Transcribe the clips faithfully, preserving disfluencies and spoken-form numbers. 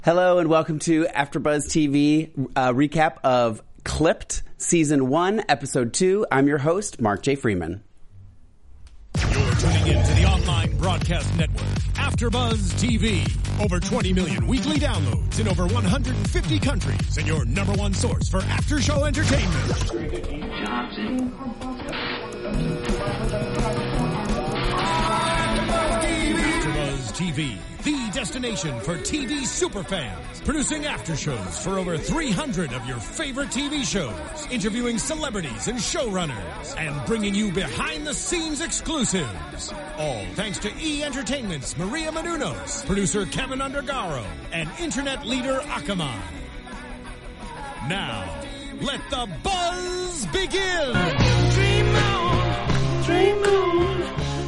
Hello and welcome to AfterBuzz T V uh, recap of Clipped Season one, Episode two. I'm your host, Mark J. Freeman. You're tuning in to the online broadcast network, AfterBuzz T V. Over twenty million weekly downloads in over one hundred fifty countries and your number one source for after-show entertainment. AfterBuzz T V, the destination for T V superfans, producing after shows for over three hundred of your favorite T V shows, interviewing celebrities and showrunners, and bringing you behind-the-scenes exclusives. All thanks to E! Entertainment's Maria Menounos, producer Kevin Undergaro, and internet leader Akamai. Now, let the buzz begin! Dream on, dream on.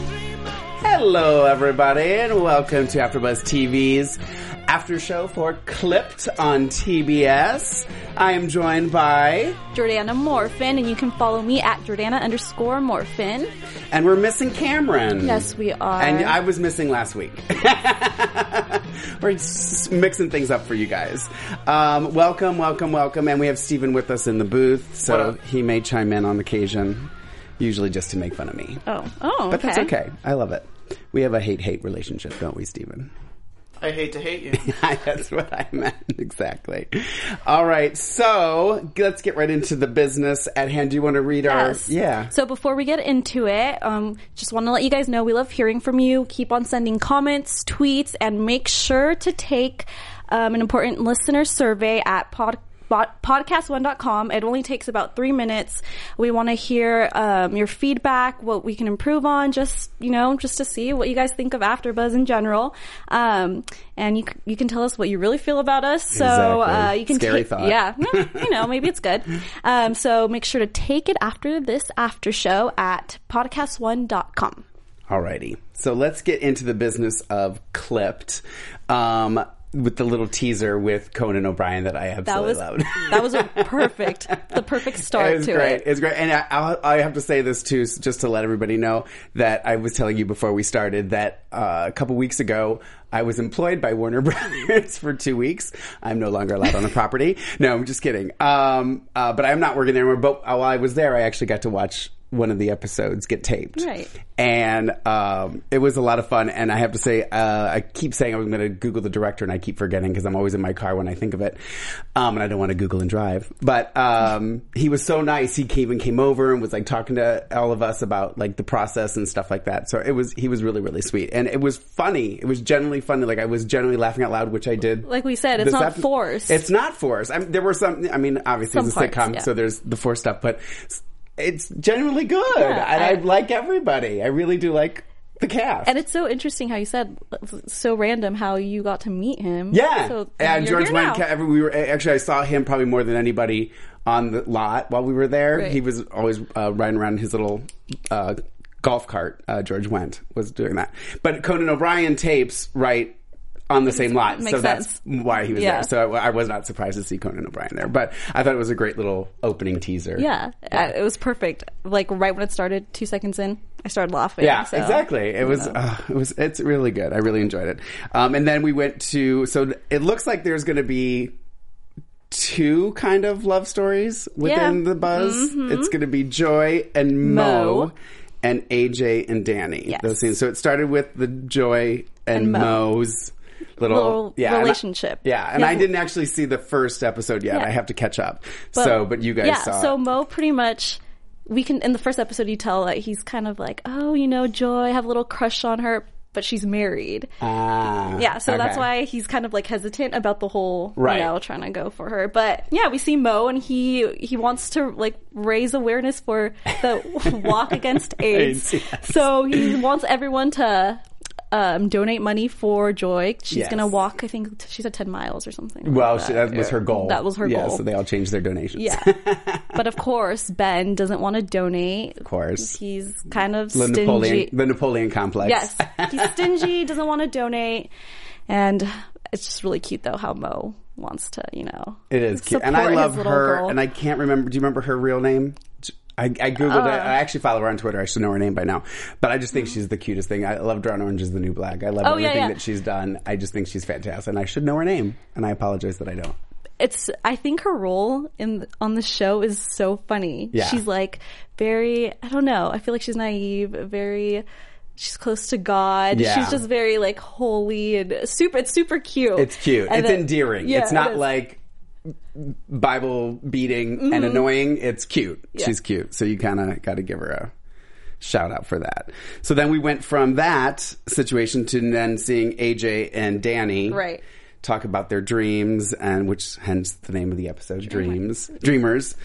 Hello, everybody, and welcome to AfterBuzz T V's after show for Clipped on T B S. I am joined by Jordana Morphin, and you can follow me at Jordana underscore Morphin. And we're missing Cameron. Yes, we are. And I was missing last week. We're just mixing things up for you guys. Um, welcome, welcome, welcome. And we have Steven with us in the booth, so he may chime in on occasion, usually just to make fun of me. Oh, oh, But okay. that's okay. I love it. We have a hate-hate relationship, don't we, Steven? I hate to hate you. That's what I meant. Exactly. All right. So let's get right into the business at hand. Do you want to read Yes. our... Yeah. So before we get into it, um, just want to let you guys know we love hearing from you. Keep on sending comments, tweets, and make sure to take um, an important listener survey at pod. podcast one dot com. It only takes about three minutes. We want to hear um, your feedback, what we can improve on, just, you know, just to see what you guys think of AfterBuzz in general. Um, and you you can tell us what you really feel about us. So Exactly. uh, you can Scary take, thought. yeah, you know, maybe it's good. Um, so make sure to take it after this after show at podcast one dot com. Alrighty. So let's get into the business of Clipped. Um, with the little teaser with Conan O'Brien that I absolutely That was loved. that was a perfect, the perfect start it was to great. it. It's great. And I, I'll, I have to say this too, just to let everybody know that I was telling you before we started that uh, a couple weeks ago, I was employed by Warner Brothers for two weeks. I'm no longer allowed on the property. No, I'm just kidding. Um, uh, but I'm not working there anymore. But while I was there, I actually got to watch one of the episodes get taped. Right. And um, it was a lot of fun. And I have to say, uh, I keep saying I'm going to Google the director, and I keep forgetting because I'm always in my car when I think of it. Um, and I don't want to Google and drive. But um, he was so nice. He even came over and was like talking to all of us about like the process and stuff like that. So it was he was really, really sweet. And it was funny. It was generally funny. Like I was generally laughing out loud, which I did. Like we said, it's this not epi- forced. It's not forced. I mean, there were some, I mean, obviously Some it's a parts, sitcom, yeah. so there's the forced stuff, but it's genuinely good. Yeah, and I, I- like everybody. I really do like the cast. And it's so interesting how you said, so random how you got to meet him. Yeah. So and you're George here went, now. every, we were, actually I saw him probably more than anybody on the lot while we were there. Right. He was always uh, riding around his little uh, golf cart. Uh, George Wendt was doing that. But Conan O'Brien tapes right on the same lot. Makes So sense. that's why he was Yeah. there. So I, I was not surprised to see Conan O'Brien there. But I thought it was a great little opening teaser. Yeah, I, it was perfect. Like right when it started, two seconds in, I started laughing. Yeah, so, exactly. It was, know. uh, it was, it's really good. I really enjoyed it. Um, and then we went to, so it looks like there's going to be two kind of love stories within Yeah. the buzz. Mm-hmm. It's going to be Joy and Mo, Mo. and A J and Danny. Yes. Those scenes. So it started with the Joy and, And Mo. Mo's little, Little yeah, and I- relationship. yeah, and Yeah. I didn't actually see the first episode yet. Yeah. I have to catch up. But- so, but you guys yeah, saw so it. Mo pretty much, we can, in the first episode you tell that he's kind of like, oh, you know, Joy, I have a little crush on her, but she's married. Ah, Yeah, so that's okay. why he's kind of like hesitant about the whole, Right. you know, trying to go for her. But yeah, we see Mo, and he he wants to like raise awareness for the walk against AIDS. AIDS, yes. So he wants everyone to um, donate money for Joy. She's Yes. gonna walk. I think she said ten miles or something. Well, like she, that was her goal. That was her yeah, goal. so they all changed their donations. Yeah, but of course Ben doesn't want to donate. Of course. He's kind of The stingy. Napoleon, the Napoleon complex. Yes, he's stingy, doesn't want to donate, and it's just really cute though how Mo wants to, you know. It is cute. And I support love his little her, girl. and I can't remember, do you remember her real name? I, I Googled uh, it. I actually follow her on Twitter. I should know her name by now. But I just think she's the cutest thing. I love Drawing Orange is the New Black. I love oh, everything yeah, yeah. that she's done. I just think she's fantastic. And I should know her name. And I apologize that I don't. It's, I think her role in on the show is so funny. Yeah. She's like very, I don't know. I feel like she's naive, very, she's close to God. Yeah. She's just very like holy and super, it's super cute. It's cute. And it's then, endearing. Yeah, it's not it like Bible beating mm-hmm. and annoying. It's cute. Yeah. She's cute. So you kind of got to give her a shout out for that. So then we went from that situation to then seeing A J and Danny. Right. Talk about their dreams, and which hence the name of the episode, Dreams. Dreamers.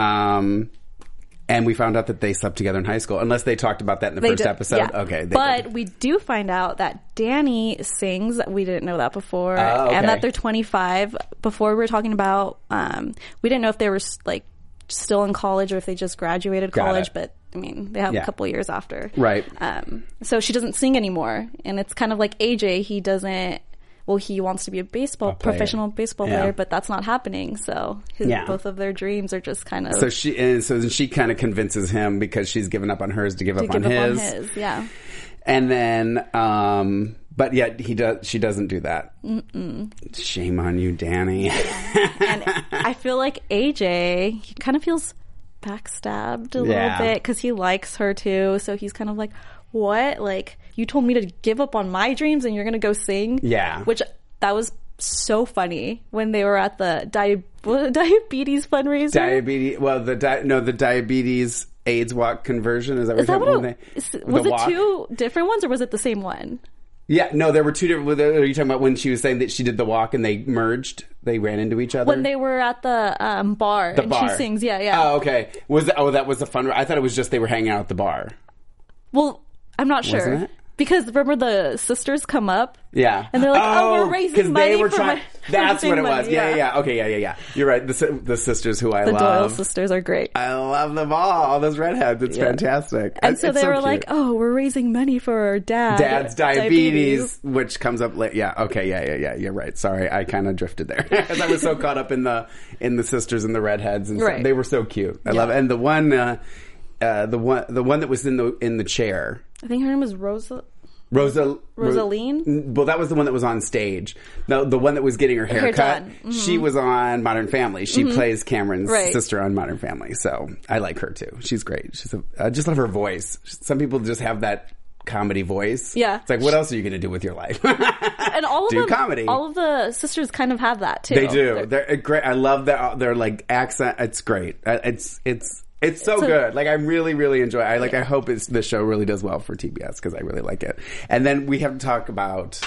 Um, and we found out that they slept together in high school, unless they talked about that in the They first did, episode. yeah. Okay. They but did. we do find out that Danny sings. We didn't know that before. Oh, okay. And that they're twenty-five. Before we were talking about, um, we didn't know if they were like still in college or if they just graduated Got college, it. but I mean, they have Yeah. a couple years after. Right. Um, so she doesn't sing anymore. And it's kind of like A J, he doesn't, well, he wants to be a baseball, A player. professional baseball Yeah. player, but that's not happening. So his, Yeah. both of their dreams are just kind of So she and so then she kind of convinces him because she's given up on hers to give to up give on up his. on his. Yeah. And then, um, but yet he does. She doesn't do that. Mm-mm. Shame on you, Danny. And I feel like A J, he kind of feels backstabbed a Yeah. little bit because he likes her too. So he's kind of like, what? Like, you told me to give up on my dreams and you're going to go sing? Yeah. Which, that was so funny when they were at the di- what, diabetes fundraiser. Diabetes. Well, the di- no, the diabetes AIDS walk conversion. Is that what Is you're that talking what about? it, is, The was it walk? two different ones or was it the same one? Yeah, no, there were two different. Are you talking about when she was saying that she did the walk and they merged? They ran into each other? When they were at the um, bar the and bar. she sings. Yeah, yeah. Oh, okay. Was that, oh, that was a fun. I thought it was just they were hanging out at the bar. Well, I'm not sure. Wasn't it? Because remember the sisters come up? Yeah. And they're like, oh, we're raising 'cause money they were for trying. my- That's for what it money, was. Yeah, yeah, yeah. yeah. Okay, yeah, yeah, yeah. You're right. The si- the sisters who I The Doyle love. sisters are great. I love them all. All those redheads. It's Yeah. fantastic. And It's- so it's they were cute. like, oh, we're raising money for our dad. Dad's diabetes, which comes up late. Yeah. Okay. Yeah. Yeah. Yeah. You're right. Sorry, I kind of drifted there because I was so caught up in the in the sisters and the redheads, and so, Right. they were so cute. I Yeah. love it. And the one, uh, uh, the one, the one that was in the in the chair. I think her name was Rosa. Rosa, Rosaline? Ro- well, that was the one that was on stage. The the one that was getting her hair, Hair cut. done. Mm-hmm. She was on Modern Family. She plays Cameron's Right. sister on Modern Family. So I like her too. She's great. She's a, I just love her voice. Some people just have that comedy voice. Yeah. It's like, what else are you going to do with your life? And all of Do them, comedy. all of the sisters kind of have that too. They do. They're- They're, great. I love their their like accent. It's great. Uh, It's it's. It's so It's a- good. Like I really, really enjoy. I like. I hope it's the show really does well for T B S because I really like it. And then we have to talk about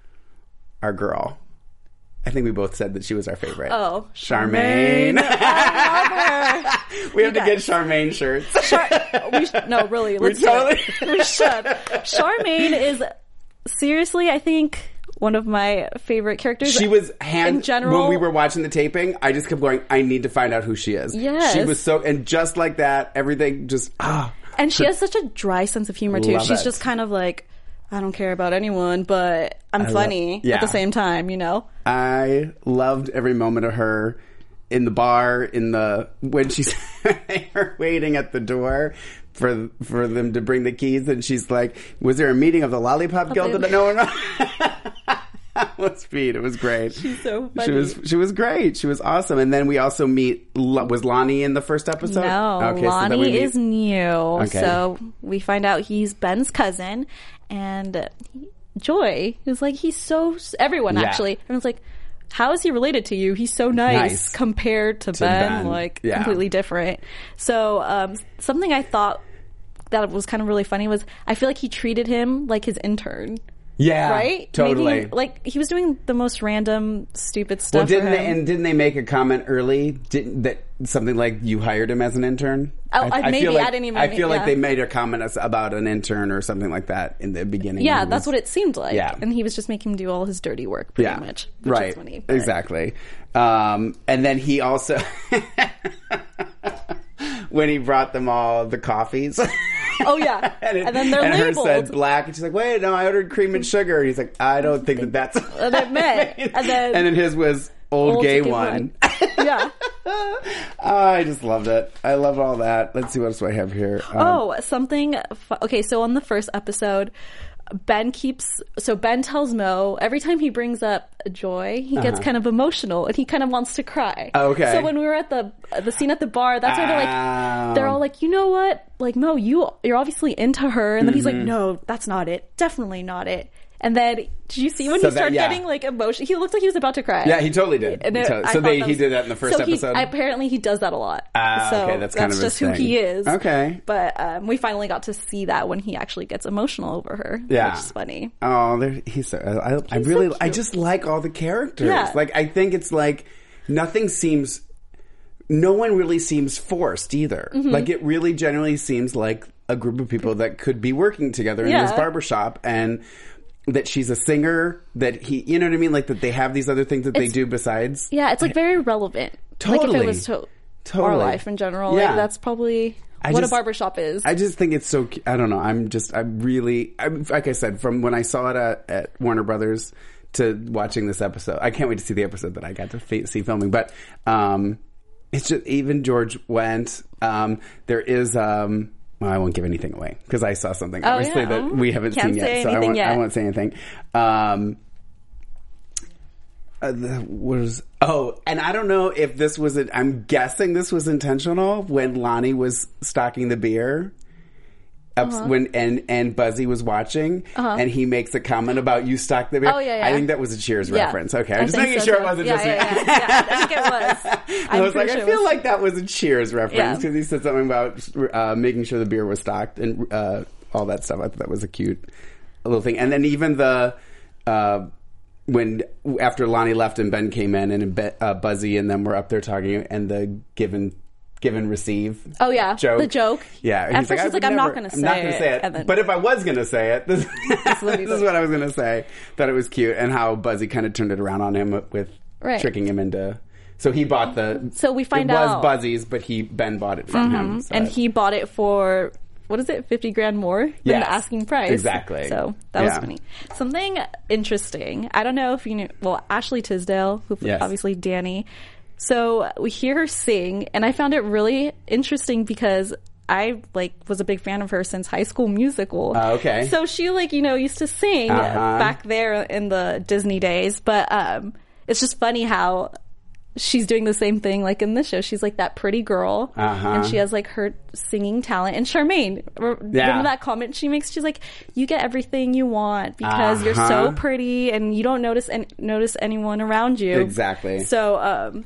our girl. I think we both said that she was our favorite. Oh, Charmaine. I love her. we have You to get guys. Charmaine shirts. Char- we sh- no, really, We let's do totally. it. We should. Charmaine is seriously, I think, one of my favorite characters. She was hand in general. when we were watching the taping. I just kept going. I need to find out who she is. Yes. she was so, and just like that, everything just ah. And she has such a dry sense of humor too. Love She's it. just kind of like, I don't care about anyone, but I'm love- funny yeah. at the same time, you know? I loved every moment of her in the bar, in the when she's her waiting at the door for for them to bring the keys, and she's like, "Was there a meeting of the Lollipop Guild?" they- That no one. That was Pete. It was great. She's so funny. She was she was great. She was awesome. And then we also meet. Was Lonnie in the first episode? No, Okay, so then we Lonnie meet- is new. Okay. So we find out he's Ben's cousin, and Joy is like, he's so, everyone Yeah. actually. Everyone's like, how is he related to you? He's so nice, Nice. compared to, To Ben, Ben. like Yeah. completely different. So um, something I thought that was kind of really funny was I feel like he treated him like his intern. Yeah, Right? totally. Making- like he was doing the most random, stupid stuff. Well, didn't for they? him. And didn't they make a comment early? Didn't that something like you hired him as an intern? Oh, I- maybe. feel like, I didn't even- I feel like yeah. they made a comment as- about an intern or something like that in the beginning. Yeah, It was- that's what it seemed like. Yeah. And he was just making him do all his dirty work, pretty Yeah, much. Which right. is funny, but- Exactly. Um, and then he also, when he brought them all the coffees. Oh, yeah. And, it, And then they're and hers labeled. said black, and she's like, "Wait, no, I ordered cream and sugar." And he's like, "I don't think that that's." And it meant. And then, and then his was old, Old gay, gay one. one. Yeah. I just loved it. I love all that. Let's see what else do I have here. Um, Oh, something. Fu- okay, so on the first episode, Ben keeps. So Ben tells Mo every time he brings up Joy, he gets kind of emotional and he kind of wants to cry. Uh-huh. Okay. So when we were at the the scene at the bar, that's where they're Oh. like, they're all like, you know what, like Mo, you you're obviously into her, and then he's like, Mm-hmm. no, that's not it, definitely not it. And then did you see when So he that- started yeah. getting like emotion? He looked like he was about to cry. Yeah, he totally did. And He it- to- I so thought they that he was- did that in the first so he- episode. apparently, he does that a lot. Ah, so okay, that's kind that's of his just who thing. he is. Okay. But um, we finally got to see that when he actually gets emotional over her. Yeah. Which is funny. Oh, there, he's so. I, I He's so really, I cute. just like all the characters. Yeah. Like, I think it's like nothing seems. No one really seems forced either. Mm-hmm. Like, it really generally seems like a group of people that could be working together in Yeah. this barbershop, and that she's a singer. That he, you know what I mean? Like that they have these other things that they It's- do besides. Yeah, it's like very relevant. Like if Totally. it was to Totally. our life in general, Yeah. like that's probably I what just- a barbershop is. I just think it's so. cu- I don't know. I'm just. I'm really. I'm, like I said, from when I saw it at, at Warner Brothers to watching this episode, I can't wait to see the episode that I got to f- see filming. But um, it's just even George went. Um, there is. Um, well, I won't give anything away because I saw something Oh, obviously yeah. that we haven't Can't seen yet. say So I anything won't. I yet. won't say anything. Um, uh, the, was oh, and I don't know if this was. A, I'm guessing this was intentional when Lonnie was stocking the beer. Up, Uh-huh. When and and Buzzy was watching, and he makes a comment about you stock the beer. Oh, yeah, yeah. I think that was a Cheers Yeah. reference. Okay, I I'm just think making so, sure too. it wasn't Yeah, just yeah, me. yeah, yeah. I think it was. I I'm was like, pretty I sure it feel was. like that was a Cheers reference Yeah. because he said something about uh, making sure the beer was stocked and uh, all that stuff. I thought that was a cute little thing. And then even the uh, when after Lonnie left and Ben came in and Be- uh, Buzzy and them were up there talking and the given give and receive. Oh yeah, joke. the joke. Yeah, and At he's first I he's would like, I'm not never- going to I'm say not gonna it. say it. And then- But if I was going to say it, this, what this he is said. what I was going to say. That it was cute and how Buzzy kind of turned it around on him with Right. tricking him into. So he bought the. So we find it was out- Buzzy's, but he Ben bought it from him. So and that- he bought it for what is it, fifty grand more than Yes, the asking price. exactly. So that was Yeah. funny. Something interesting. I don't know if you knew. Well, Ashley Tisdale, who Yes. obviously Danny. So we hear her sing, and I found it really interesting because I like was a big fan of her since High School Musical. Oh, okay. So she like you know used to sing Uh-huh. back there in the Disney days, but um, it's just funny how she's doing the same thing like in this show. She's like that pretty girl, Uh-huh. and she has like her singing talent. And Charmaine, re- Yeah. remember that comment she makes? She's like, "You get everything you want because you're so Uh-huh. pretty, and you don't notice an- notice anyone around you." Exactly. So, um,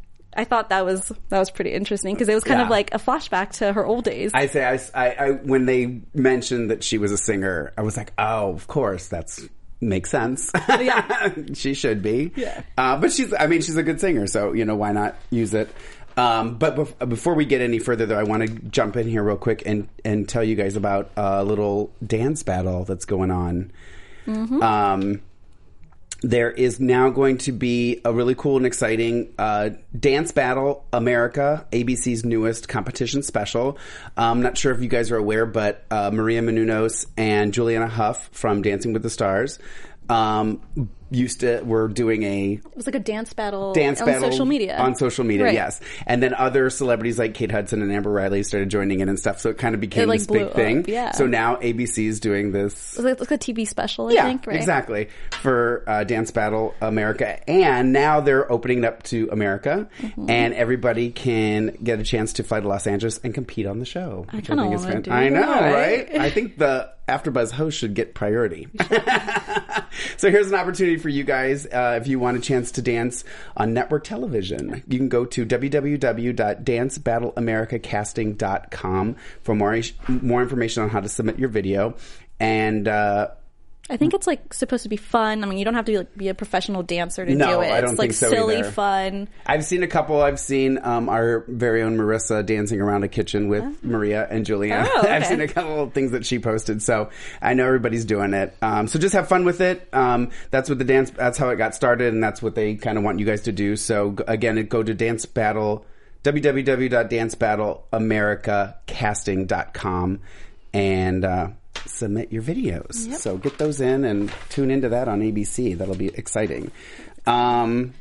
I thought that was that was pretty interesting because it was kind of Yeah. like a flashback to her old days. I say, I, I, I, when they mentioned that she was a singer, I was like, oh, of course, that's makes sense. Yeah. She should be. Yeah. Uh, but she's, I mean, she's a good singer, so, you know, why not use it? Um, but bef- before we get any further, though, I want to jump in here real quick and, and tell you guys about a little dance battle that's going on. Mm-hmm. Um, there is now going to be a really cool and exciting uh, Dance Battle America, A B C's newest competition special. I'm not sure if you guys are aware, but uh, Maria Menounos and Juliana Huff from Dancing with the Stars um, used to were doing a It was like a dance battle dance on battle social media. on social media, Right. yes. And then other celebrities like Kate Hudson and Amber Riley started joining in and stuff, so it kind of became like, this big blew thing. up, yeah. So now A B C is doing this. It was like, like a T V special, I Yeah, think, right? exactly. For uh, Dance Battle America. And now they're opening it up to America, Mm-hmm. and everybody can get a chance to fly to Los Angeles and compete on the show. I which kinda think is wanna fan- do I know, that. right? I think the AfterBuzz host should get priority. So here's an opportunity for you guys uh, if you want a chance to dance on network television. You can go to w w w dot dance battle america casting dot com for more more information on how to submit your video. And uh, I think it's like supposed to be fun. I mean, you don't have to be, like, be a professional dancer to No, do it. I don't it's like think so silly either. fun. I've seen a couple. I've seen um, our very own Marissa dancing around a kitchen with Maria and Julia. Oh, okay. I've seen a couple of things that she posted, so I know everybody's doing it. Um, so just have fun with it. Um, that's what the dance. That's how it got started, and that's what they kind of want you guys to do. So g- again, go to Dance Battle w w w dot dance battle america casting dot com and uh, submit your videos. Yep. So get those in and tune into that on A B C. That'll be exciting. Um,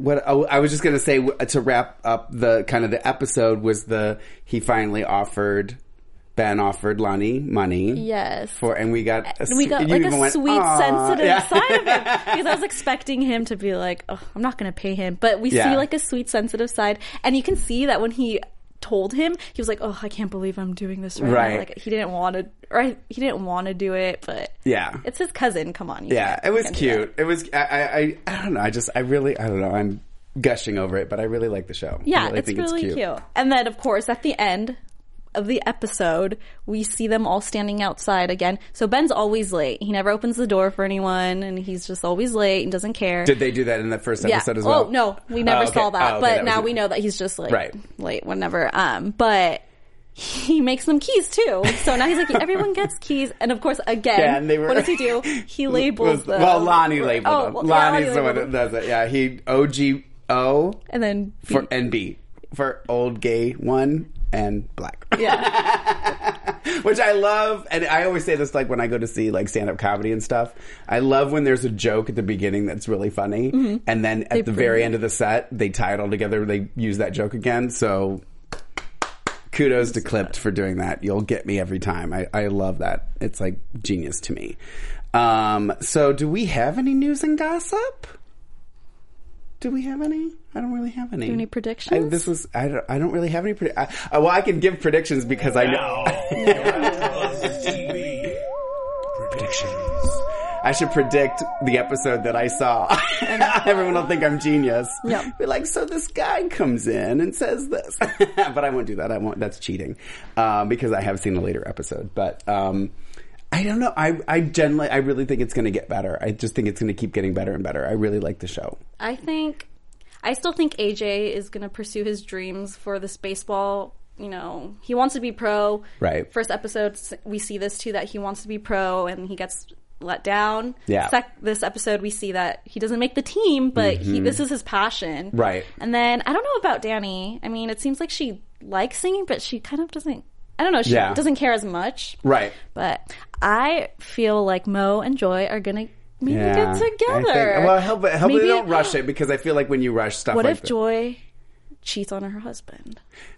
what oh, I was just going to say to wrap up the kind of the episode was the he finally offered Ben offered Lonnie money. Yes. For and we got a, and we got like a went, sweet, Aw. sensitive yeah. side of him because I was expecting him to be like, oh, I'm not going to pay him, but we yeah. see like a sweet, sensitive side, and you can see that when he told him, he was like, oh, I can't believe I'm doing this right, right. now. Like he didn't want to, or he didn't want to do it, but yeah, it's his cousin. Come on, yeah, can't, it was cute. It was. I, I, I don't know. I just, I really, I don't know. I'm gushing over it, but I really like the show. Yeah, I really it's think really it's cute. cute. And then, of course, at the end of the episode, we see them all standing outside again. So Ben's always late. He never opens the door for anyone, and he's just always late and doesn't care. Did they do that in the first episode yeah. as well? Oh, no. We never oh, okay. saw that. Oh, okay, but that now was we it. know that he's just like right. late whenever. Um, but he makes them keys too. So now he's like, everyone gets keys. And of course, again, Yeah, and they were- what does he do? He labels Was- them. well, Lonnie labeled Oh, them. well, yeah, Lonnie's Lonnie the one labeled that does it. Yeah, he O G O And then B. for N B for old gay one and black. Yeah. Which I love, and I always say this like when I go to see like stand-up comedy and stuff. I love when there's a joke at the beginning that's really funny, mm-hmm. and then at They the bring very it. end of the set, they tie it all together. They use that joke again. So kudos to Clipped for doing that. You'll get me every time. I, I love that. It's like genius to me. Um, so do we have any news and gossip? Do we have any? I don't really have any. Do you have any predictions? I, this was. I don't. I don't really have any. Predi- I, I, well, I can give predictions because I know. Predictions. I should predict the episode that I saw. Everyone will think I'm genius. Yep. Be like, so this guy comes in and says this, but I won't do that. I won't. That's cheating um, because I have seen a later episode. But um, I don't know. I I generally, I really think it's going to get better. I just think it's going to keep getting better and better. I really like the show. I think, I still think A J is going to pursue his dreams for this baseball. You know, he wants to be pro. Right. First episode, we see this too, that he wants to be pro and he gets let down. Yeah. Sec- this episode, we see that he doesn't make the team, but he this is his passion. Right. And then, I don't know about Danny. I mean, it seems like she likes singing, but she kind of doesn't, I don't know, she Yeah. doesn't care as much. Right. But I feel like Mo and Joy are going to maybe Yeah. get I together. think- well, I hope, hopefully Maybe- they don't rush it because I feel like when you rush stuff What like if that- Joy cheats on her husband?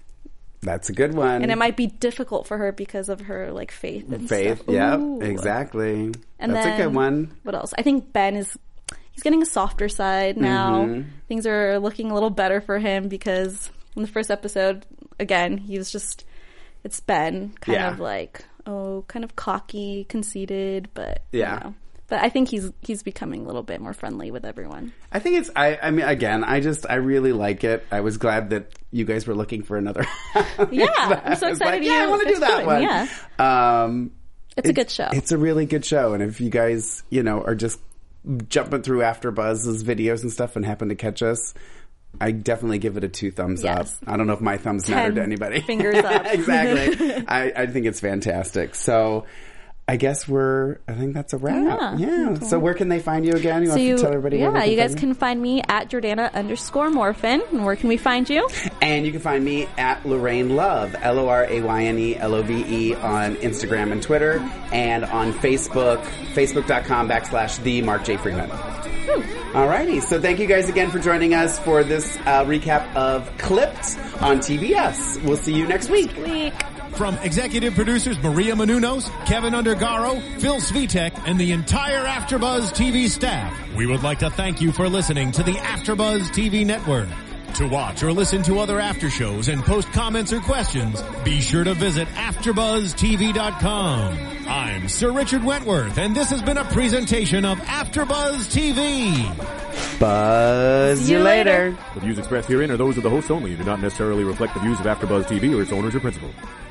That's a good one. And it might be difficult for her because of her like faith and Faith, stuff. yeah, Ooh. exactly. And That's then, a good one. What else? I think Ben is he's getting a softer side now. Mm-hmm. Things are looking a little better for him because in the first episode, again, he was just it's Ben, kind Yeah. of like oh, kind of cocky, conceited, but Yeah. you know. But I think he's he's becoming a little bit more friendly with everyone. I think it's. I. I mean, again, I just. I really like it. I was glad that you guys were looking for another. Yeah, I'm so It's excited Like, yeah, I you- want to do it's that good, one. yeah. Um, It's a good show. It's a really good show, and if you guys, you know, are just jumping through AfterBuzz's videos and stuff and happen to catch us, I definitely give it a two thumbs Yes. up. I don't know if my thumbs matter Ten to anybody. fingers up. Exactly. I, I think it's fantastic. So. I guess we're, I think that's a wrap. Yeah. Yeah. So where can they find you again? You So want you, to tell everybody where yeah, they you guys find can find me at Jordana underscore Morphin. And where can we find you? And you can find me at Lorraine Love, L O R A Y N E L O V E on Instagram and Twitter, and on Facebook, facebook.com backslash the Mark J. Freeman. Alrighty, so thank you guys again for joining us for this uh, recap of Clipped on T B S. We'll see you next week. Week. From executive producers Maria Menounos, Kevin Undergaro, Phil Svitek, and the entire AfterBuzz T V staff, we would like to thank you for listening to the AfterBuzz T V network. To watch or listen to other after shows and post comments or questions, be sure to visit after buzz T V dot com. I'm Sir Richard Wentworth, and this has been a presentation of AfterBuzz T V. Buzz See you you later. later. The views expressed herein are those of the hosts only and do not necessarily reflect the views of AfterBuzz T V or its owners or principals.